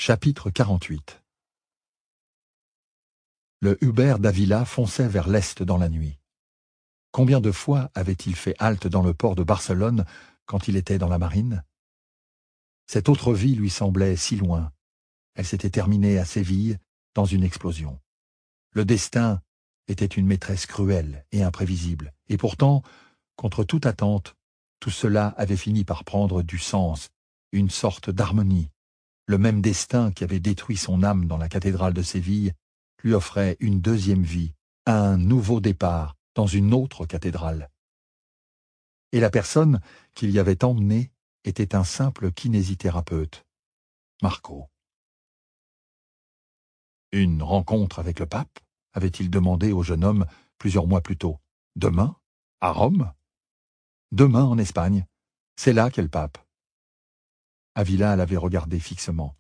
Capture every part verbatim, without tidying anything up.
Chapitre quarante-huit. Le Uber d'Avila fonçait vers l'est dans la nuit. Combien de fois avait-il fait halte dans le port de Barcelone quand il était dans la marine? Cette autre vie lui semblait si loin. Elle s'était terminée à Séville, dans une explosion. Le destin était une maîtresse cruelle et imprévisible, et pourtant, contre toute attente, tout cela avait fini par prendre du sens, une sorte d'harmonie. Le même destin qui avait détruit son âme dans la cathédrale de Séville lui offrait une deuxième vie, un nouveau départ dans une autre cathédrale. Et la personne qui l'y avait emmené était un simple kinésithérapeute, Marco. Une rencontre avec le pape, avait-il demandé au jeune homme plusieurs mois plus tôt. Demain, à Rome? Demain en Espagne. C'est là qu'est le pape. Avila l'avait regardé fixement.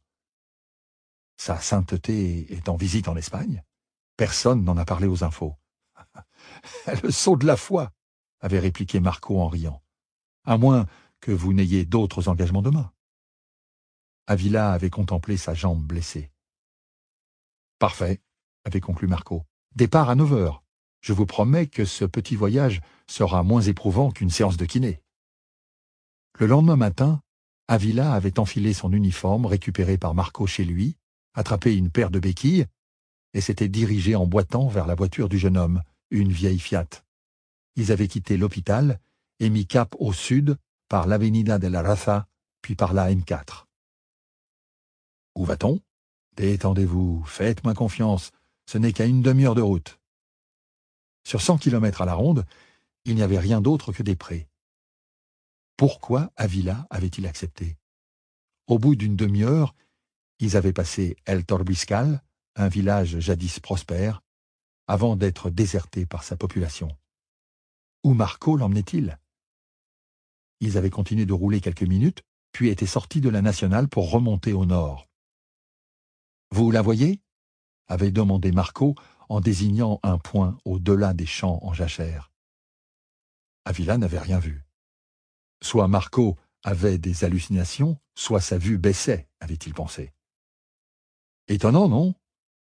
Sa sainteté est en visite en Espagne? Personne n'en a parlé aux infos. Le saut de la foi, avait répliqué Marco en riant. À moins que vous n'ayez d'autres engagements demain. Avila avait contemplé sa jambe blessée. Parfait, avait conclu Marco. Départ à neuf heures. Je vous promets que ce petit voyage sera moins éprouvant qu'une séance de kiné. Le lendemain matin, Avila avait enfilé son uniforme récupéré par Marco chez lui, attrapé une paire de béquilles et s'était dirigé en boitant vers la voiture du jeune homme, une vieille Fiat. Ils avaient quitté l'hôpital et mis cap au sud par l'Avenida de la Raza, puis par la M quatre. Où va-t-on? Détendez-vous, faites-moi confiance, ce n'est qu'à une demi-heure de route. Sur cent kilomètres à la ronde, il n'y avait rien d'autre que des prés. Pourquoi Avila avait-il accepté? Au bout d'une demi-heure, ils avaient passé El Torbiscal, un village jadis prospère, avant d'être déserté par sa population. Où Marco l'emmenait-il? Ils avaient continué de rouler quelques minutes, puis étaient sortis de la nationale pour remonter au nord. « Vous la voyez » avait demandé Marco en désignant un point au-delà des champs en jachère. Avila n'avait rien vu. Soit Marco avait des hallucinations, soit sa vue baissait, avait-il pensé. Étonnant, non?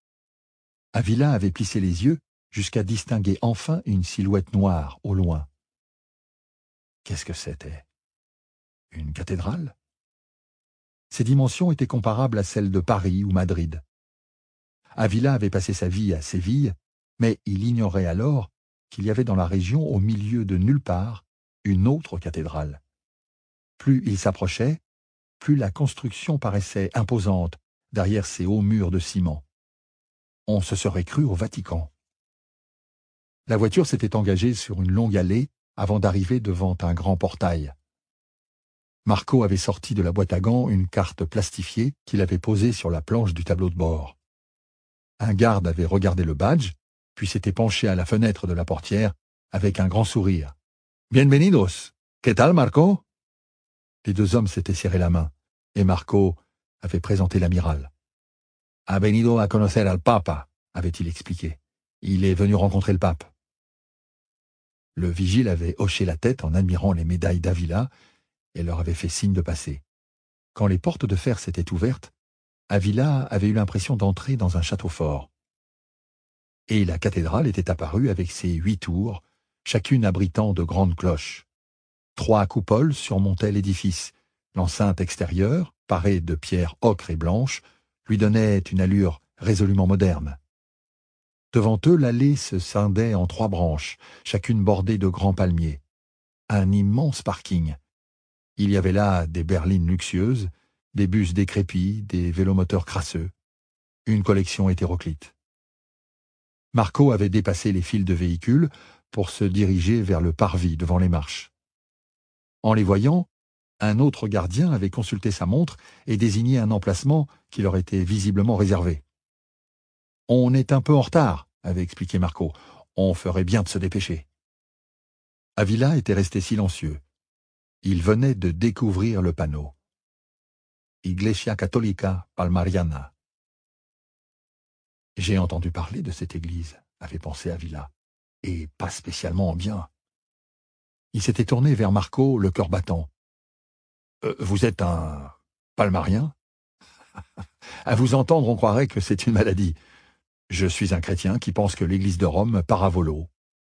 Avila avait plissé les yeux jusqu'à distinguer enfin une silhouette noire au loin. Qu'est-ce que c'était? Une cathédrale? Ses dimensions étaient comparables à celles de Paris ou Madrid. Avila avait passé sa vie à Séville, mais il ignorait alors qu'il y avait dans la région, au milieu de nulle part, une autre cathédrale. Plus il s'approchait, plus la construction paraissait imposante derrière ces hauts murs de ciment. On se serait cru au Vatican. La voiture s'était engagée sur une longue allée avant d'arriver devant un grand portail. Marco avait sorti de la boîte à gants une carte plastifiée qu'il avait posée sur la planche du tableau de bord. Un garde avait regardé le badge, puis s'était penché à la fenêtre de la portière avec un grand sourire. « Bienvenidos! ¿Qué tal, Marco ?» Les deux hommes s'étaient serré la main, et Marco avait présenté l'amiral. « Ha venido a conocer al Papa », avait-il expliqué. « Il est venu rencontrer le pape. » Le vigile avait hoché la tête en admirant les médailles d'Avila et leur avait fait signe de passer. Quand les portes de fer s'étaient ouvertes, Avila avait eu l'impression d'entrer dans un château fort. Et la cathédrale était apparue avec ses huit tours, chacune abritant de grandes cloches. Trois coupoles surmontaient l'édifice. L'enceinte extérieure, parée de pierres ocre et blanches, lui donnait une allure résolument moderne. Devant eux, l'allée se scindait en trois branches, chacune bordée de grands palmiers. Un immense parking. Il y avait là des berlines luxueuses, des bus décrépits, des vélomoteurs crasseux. Une collection hétéroclite. Marco avait dépassé les files de véhicules pour se diriger vers le parvis devant les marches. En les voyant, un autre gardien avait consulté sa montre et désigné un emplacement qui leur était visiblement réservé. « On est un peu en retard », avait expliqué Marco. « On ferait bien de se dépêcher. » Avila était resté silencieux. Il venait de découvrir le panneau. « Iglesia Católica Palmariana ». J'ai entendu parler de cette église, avait pensé Avila, et pas spécialement en bien. Il s'était tourné vers Marco, le cœur battant. Euh, « Vous êtes un palmarien ?» À vous entendre, on croirait que c'est une maladie. Je suis un chrétien qui pense que l'Église de Rome part à volo. »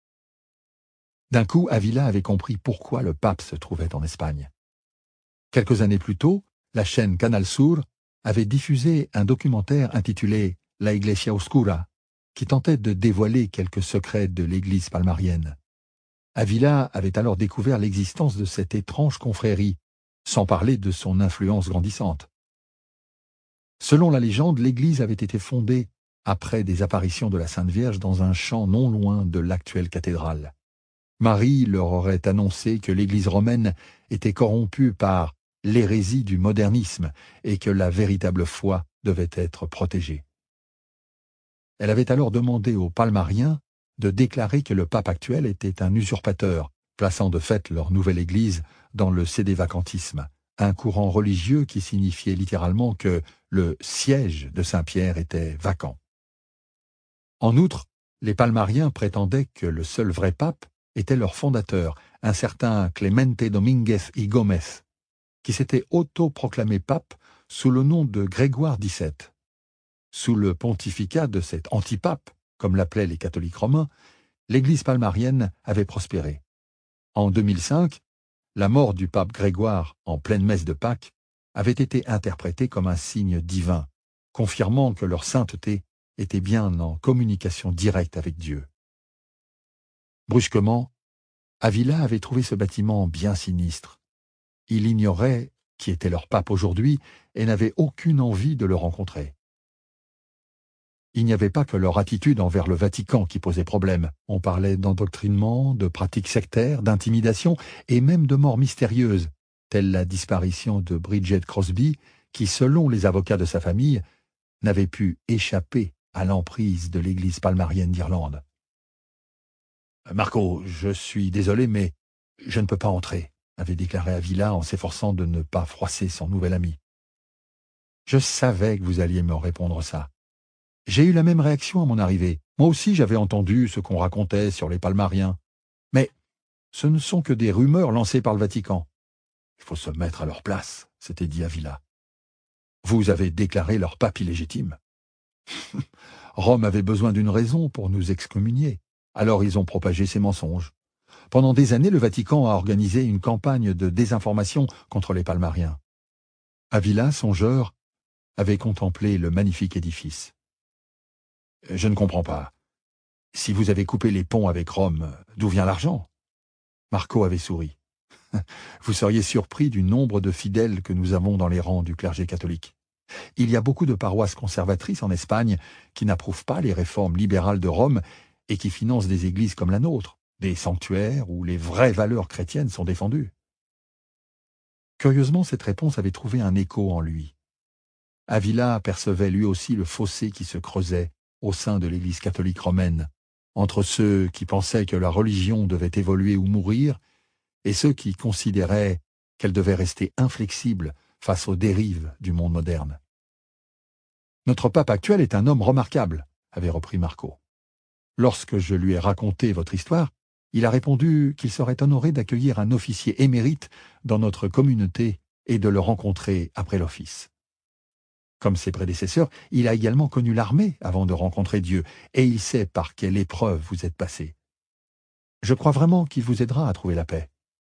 D'un coup, Avila avait compris pourquoi le pape se trouvait en Espagne. Quelques années plus tôt, la chaîne Canal Sur avait diffusé un documentaire intitulé La Iglesia Oscura, qui tentait de dévoiler quelques secrets de l'Église palmarienne. Avila avait alors découvert l'existence de cette étrange confrérie, sans parler de son influence grandissante. Selon la légende, l'Église avait été fondée après des apparitions de la Sainte Vierge dans un champ non loin de l'actuelle cathédrale. Marie leur aurait annoncé que l'Église romaine était corrompue par l'hérésie du modernisme et que la véritable foi devait être protégée. Elle avait alors demandé aux palmariens de déclarer que le pape actuel était un usurpateur, plaçant de fait leur nouvelle Église dans le sédévacantisme, un courant religieux qui signifiait littéralement que le siège de Saint-Pierre était vacant. En outre, les palmariens prétendaient que le seul vrai pape était leur fondateur, un certain Clemente Dominguez y Gómez, qui s'était auto-proclamé pape sous le nom de Grégoire dix-sept. Sous le pontificat de cet antipape, comme l'appelaient les catholiques romains, l'Église palmarienne avait prospéré. En deux mille cinq, la mort du pape Grégoire en pleine messe de Pâques avait été interprétée comme un signe divin, confirmant que leur sainteté était bien en communication directe avec Dieu. Brusquement, Avila avait trouvé ce bâtiment bien sinistre. Il ignorait qui était leur pape aujourd'hui et n'avait aucune envie de le rencontrer. Il n'y avait pas que leur attitude envers le Vatican qui posait problème. On parlait d'endoctrinement, de pratiques sectaires, d'intimidation et même de morts mystérieuses, telle la disparition de Bridget Crosby, qui, selon les avocats de sa famille, n'avait pu échapper à l'emprise de l'Église palmarienne d'Irlande. « Marco, je suis désolé, mais je ne peux pas entrer », avait déclaré Avila en s'efforçant de ne pas froisser son nouvel ami. « Je savais que vous alliez me répondre ça. J'ai eu la même réaction à mon arrivée. Moi aussi j'avais entendu ce qu'on racontait sur les palmariens. Mais ce ne sont que des rumeurs lancées par le Vatican. Il faut se mettre à leur place, s'était dit Avila. Vous avez déclaré leur pape illégitime. Rome avait besoin d'une raison pour nous excommunier. Alors ils ont propagé ces mensonges. Pendant des années, le Vatican a organisé une campagne de désinformation contre les palmariens. Avila, songeur, avait contemplé le magnifique édifice. « Je ne comprends pas. Si vous avez coupé les ponts avec Rome, d'où vient l'argent ?» Marco avait souri. « Vous seriez surpris du nombre de fidèles que nous avons dans les rangs du clergé catholique. Il y a beaucoup de paroisses conservatrices en Espagne qui n'approuvent pas les réformes libérales de Rome et qui financent des églises comme la nôtre, des sanctuaires où les vraies valeurs chrétiennes sont défendues. » Curieusement, cette réponse avait trouvé un écho en lui. Avila percevait lui aussi le fossé qui se creusait au sein de l'Église catholique romaine, entre ceux qui pensaient que la religion devait évoluer ou mourir, et ceux qui considéraient qu'elle devait rester inflexible face aux dérives du monde moderne. « Notre pape actuel est un homme remarquable, » avait repris Marco. « Lorsque je lui ai raconté votre histoire, il a répondu qu'il serait honoré d'accueillir un officier émérite dans notre communauté et de le rencontrer après l'office. Comme ses prédécesseurs, il a également connu l'armée avant de rencontrer Dieu, et il sait par quelle épreuve vous êtes passé. Je crois vraiment qu'il vous aidera à trouver la paix. »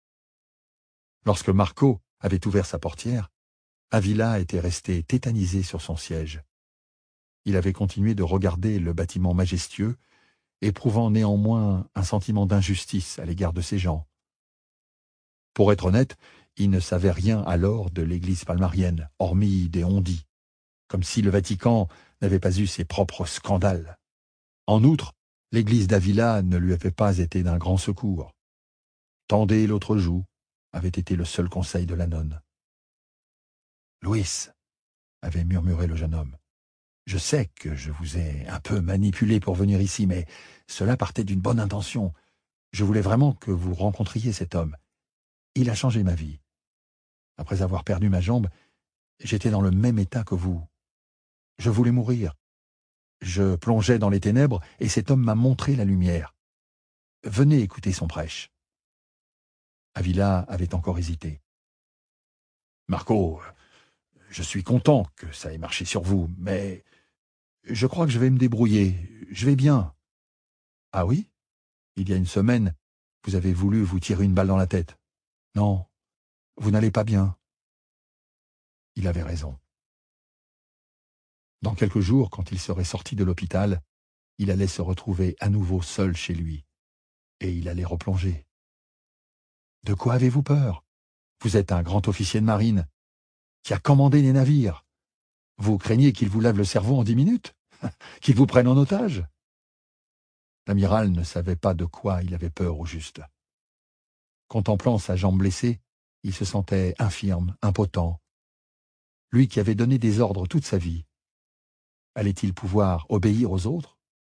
Lorsque Marco avait ouvert sa portière, Avila était resté tétanisé sur son siège. Il avait continué de regarder le bâtiment majestueux, éprouvant néanmoins un sentiment d'injustice à l'égard de ces gens. Pour être honnête, il ne savait rien alors de l'Église palmarienne, hormis des on-dit, comme si le Vatican n'avait pas eu ses propres scandales. En outre, l'Église d'Avila ne lui avait pas été d'un grand secours. « Tendez l'autre joue » avait été le seul conseil de la nonne. « Louis, » avait murmuré le jeune homme, « je sais que je vous ai un peu manipulé pour venir ici, mais cela partait d'une bonne intention. Je voulais vraiment que vous rencontriez cet homme. Il a changé ma vie. Après avoir perdu ma jambe, j'étais dans le même état que vous. Je voulais mourir. Je plongeais dans les ténèbres et cet homme m'a montré la lumière. Venez écouter son prêche. » Avila avait encore hésité. « Marco, Je suis content que ça ait marché sur vous, mais je crois que je vais me débrouiller. Je vais bien. Ah oui? Il y a une semaine, vous avez voulu vous tirer une balle dans la tête. Non, vous n'allez pas bien. Il avait raison. Dans quelques jours, quand il serait sorti de l'hôpital, il allait se retrouver à nouveau seul chez lui, et il allait replonger. De quoi avez-vous peur? Vous êtes un grand officier de marine qui a commandé des navires. Vous craignez qu'il vous lave le cerveau en dix minutes? Qu'il vous prenne en otage? L'amiral ne savait pas de quoi il avait peur au juste. Contemplant sa jambe blessée, il se sentait infirme, impotent. Lui qui avait donné des ordres toute sa vie, allait-il pouvoir obéir aux autres?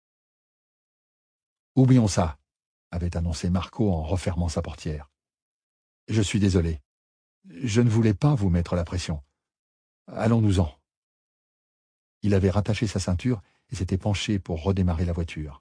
Oublions ça, avait annoncé Marco en refermant sa portière. Je suis désolé. Je ne voulais pas vous mettre la pression. Allons-nous-en. Il avait rattaché sa ceinture et s'était penché pour redémarrer la voiture.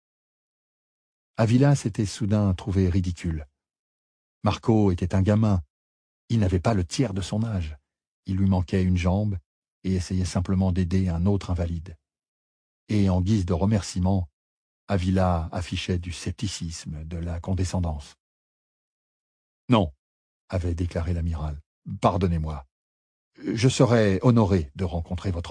Avila s'était soudain trouvé ridicule. Marco était un gamin. Il n'avait pas le tiers de son âge. Il lui manquait une jambe et essayait simplement d'aider un autre invalide. Et en guise de remerciement, Avila affichait du scepticisme, de la condescendance. « Non, » avait déclaré l'amiral, « pardonnez-moi. Je serais honoré de rencontrer votre pape. »